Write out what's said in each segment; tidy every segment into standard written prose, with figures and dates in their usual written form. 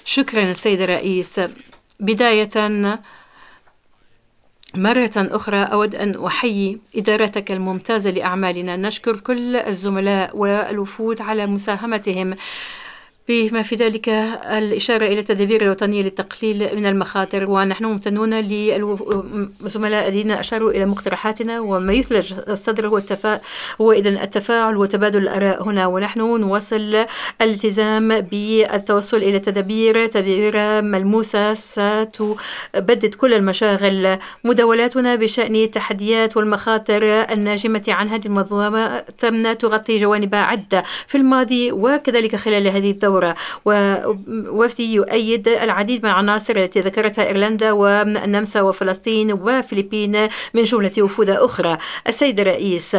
شكرا السيد الرئيس. بداية مرة أخرى أود أن أحيي إدارتك الممتازة لأعمالنا. نشكر كل الزملاء والوفود على مساهمتهم بما في ذلك الإشارة إلى التدابير الوطنية للتقليل من المخاطر، ونحن ممتنون للزملاء الذين أشاروا إلى مقترحاتنا. وما يثلج الصدر هو إذن التفاعل وتبادل الآراء هنا، ونحن نواصل الالتزام بالتوصل إلى تدابير ملموسة ستبدد كل المشاغل. مداولاتنا بشأن التحديات والمخاطر الناجمة عن هذه المنظومة تغطي جوانب عدة في الماضي وكذلك خلال هذه الدورة، ووفدي يؤيد العديد من العناصر التي ذكرتها إيرلندا والنمسا وفلسطين وفلبين من جملة وفود أخرى. السيد الرئيس،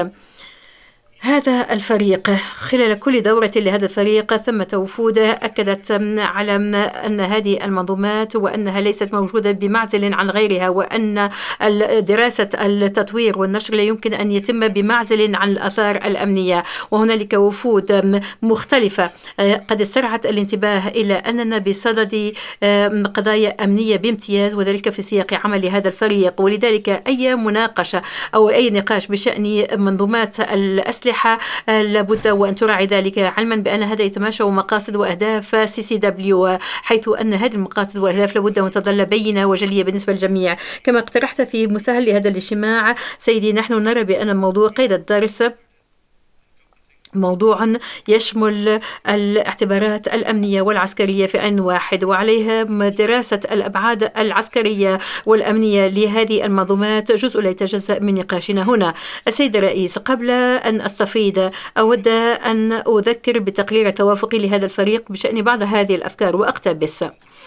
هذا الفريق خلال كل دورة لهذا الفريق ثمة وفود أكدت على أن هذه المنظومات وأنها ليست موجودة بمعزل عن غيرها، وأن دراسة التطوير والنشر لا يمكن أن يتم بمعزل عن الآثار الأمنية. وهنالك وفود مختلفة قد استرعت الانتباه إلى أننا بصدد قضايا أمنية بامتياز، وذلك في سياق عمل هذا الفريق. ولذلك أي مناقشة أو أي نقاش بشأن منظومات الأسلحة لابد وأن تراعي ذلك، علما بأن هذا يتماشى مقاصد وأهداف CCW، حيث أن هذه المقاصد والأهداف لابد وأن تظل بينة وجلية بالنسبة للجميع. كما اقترحت في مسهل لهذا الاجتماع سيدي، نحن نرى بأن الموضوع قيد الدرس موضوع يشمل الاعتبارات الأمنية والعسكرية في آن واحد، وعليها دراسة الأبعاد العسكرية والأمنية لهذه المنظومات جزء لا يتجزأ من نقاشنا هنا. السيد الرئيس، قبل أن أستفيض أود أن أذكر بتقرير توافقي لهذا الفريق بشأن بعض هذه الأفكار وأقتبس.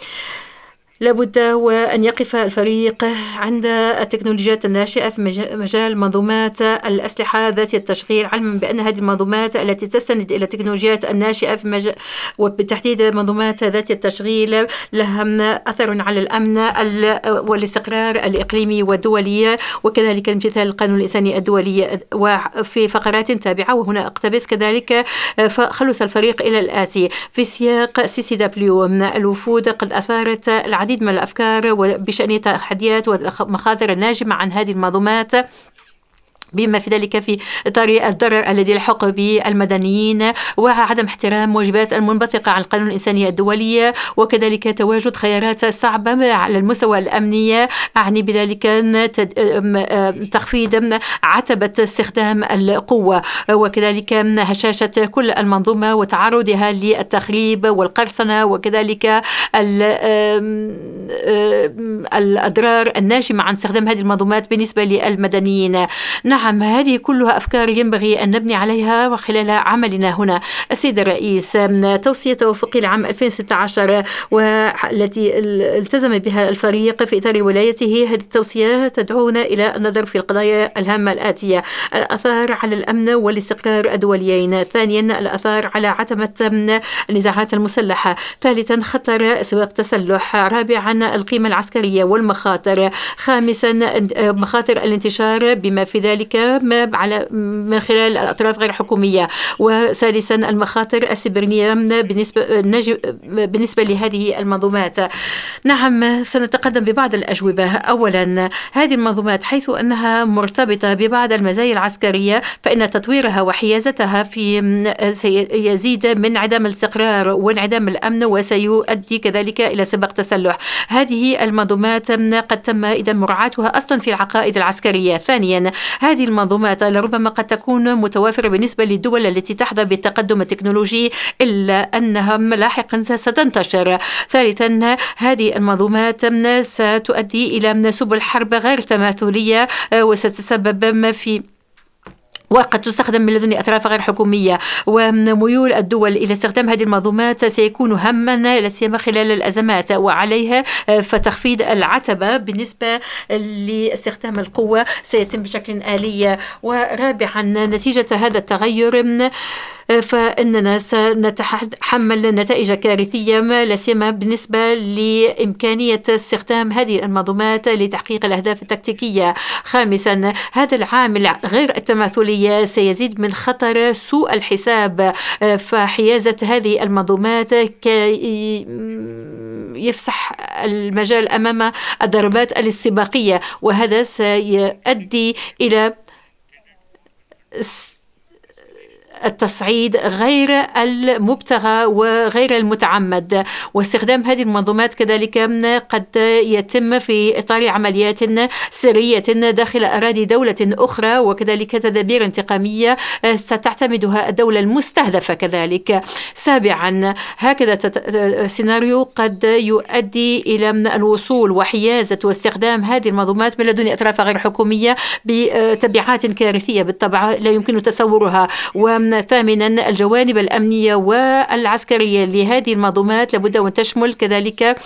لابد وأن يقف الفريق عند التكنولوجيات الناشئة في مجال منظومات الأسلحة ذات التشغيل، علما بأن هذه المنظومات التي تستند إلى التكنولوجيات الناشئة في وبالتحديد منظومات ذات التشغيل لها أثر على الأمن والاستقرار الإقليمي والدولي، وكذلك امتثال القانون الإنساني الدولي. وفي فقرات تابعة وهنا أقتبس كذلك، فخلص الفريق إلى الآتي: في سياق CCW الوفود قد أثارت العديد من الأفكار بشأن التحديات والمخاطر الناجمة عن هذه المنظومات، بما في ذلك في إطار الضرر الذي يلحق بالمدنيين وعدم احترام واجبات المنبثقة عن القانون الإنساني الدولي، وكذلك تواجد خيارات صعبة على المستوى الأمني، أعني بذلك تخفيض عتبة استخدام القوة، وكذلك هشاشة كل المنظومة وتعرضها للتخريب والقرصنة، وكذلك الأضرار الناجمة عن استخدام هذه المنظومات بالنسبة للمدنيين. نعم، هذه كلها أفكار ينبغي أن نبني عليها خلال عملنا هنا. السيد الرئيس، توصية توافقي لعام 2016 والتي التزم بها الفريق في إطار ولايته، هذه التوصية تدعونا إلى النظر في القضايا الهامة الآتية: الآثار على الأمن والاستقرار الدوليين، ثانيا الآثار على عتمة النزاعات المسلحة، ثالثا خطر سواق تسلح، رابعا القيمة العسكرية والمخاطر، خامسا مخاطر الانتشار بما في ذلك من خلال الأطراف غير الحكومية، وثالثا المخاطر السيبرانية بالنسبة لهذه المنظومات. نعم، سنتقدم ببعض الأجوبة. أولا، هذه المنظومات حيث أنها مرتبطة ببعض المزايا العسكرية فإن تطويرها وحيازتها سيزيد من انعدام الاستقرار وانعدام الأمن، وسيؤدي كذلك إلى سباق تسلح. هذه المنظومات قد تم إذا مراعاتها أصلا في العقائد العسكرية. ثانيا، هذه المنظومات لربما قد تكون متوافرة بالنسبة للدول التي تحظى بالتقدم التكنولوجي، إلا أنها لاحقا ستنتشر. ثالثا، هذه المنظومات ستؤدي إلى سبل حرب غير تماثلية وستتسبب في وقد تستخدم من لدن أطراف غير حكومية، وميول الدول إلى استخدام هذه المنظومات سيكون هما لا سيما خلال الأزمات، وعليها فتخفيض العتبة بالنسبة لاستخدام القوة سيتم بشكل آلي. ورابعا، نتيجة هذا التغير فإننا سنتحمل نتائج كارثية لا سيما بالنسبة لإمكانية استخدام هذه المنظومات لتحقيق الأهداف التكتيكية. خامسا، هذا العامل غير التماثلي سيزيد من خطر سوء الحساب، فحيازة هذه المنظومات يفسح المجال أمام الضربات الاستباقية، وهذا سيؤدي إلى التصعيد غير المبتغى وغير المتعمد. واستخدام هذه المنظومات كذلك قد يتم في إطار عمليات سرية داخل أراضي دولة أخرى، وكذلك تدابير انتقامية ستعتمدها الدولة المستهدفة كذلك. سابعا، هكذا سيناريو قد يؤدي إلى الوصول وحيازة واستخدام هذه المنظومات من لدن أطراف غير حكومية بتبعات كارثية بالطبع لا يمكن تصورها. وثامنا، الجوانب الأمنية والعسكرية لهذه المنظومات لابد أن تشمل كذلك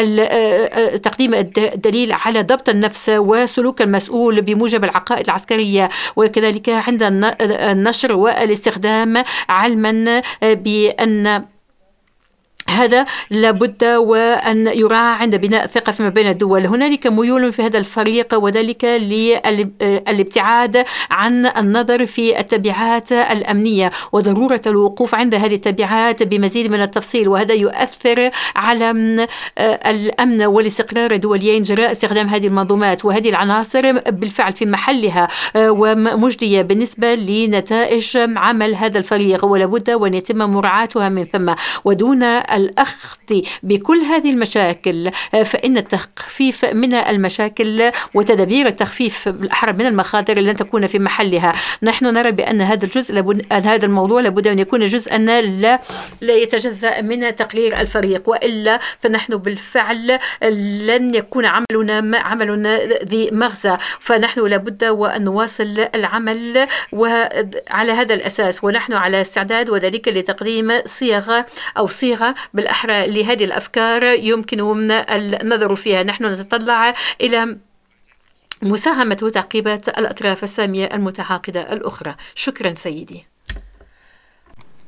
تقديم الدليل على ضبط النفس وسلوك المسؤول بموجب العقائد العسكرية، وكذلك عند النشر والاستخدام، علما بأن هذا لابد وأن يراعى عند بناء الثقة فيما بين الدول. هنالك ميول في هذا الفريق، وذلك للابتعاد عن النظر في التبعات الأمنية وضرورة الوقوف عند هذه التبعات بمزيد من التفصيل، وهذا يؤثر على الأمن والاستقرار الدوليين جراء استخدام هذه المنظومات. وهذه العناصر بالفعل في محلها ومجدية بالنسبة لنتائج عمل هذا الفريق، ولابد وأن يتم مراعاتها من ثم. ودون الأخذ بكل هذه المشاكل فإن التخفيف من المشاكل وتدابير التخفيف بالأحرى من المخاطر لن تكون في محلها. نحن نرى بأن هذا الجزء هذا الموضوع لابد أن يكون جزءا لا يتجزأ من تقرير الفريق، وإلا فنحن بالفعل لن يكون عملنا ذي مغزى. فنحن لابد وأن نواصل العمل وعلى هذا الأساس، ونحن على استعداد وذلك لتقديم صيغة بالأحرى لهذه الأفكار يمكن النظر فيها. نحن نتطلع إلى مساهمة وتعقيبات الأطراف السامية المتعاقدة الأخرى. شكرا سيدي.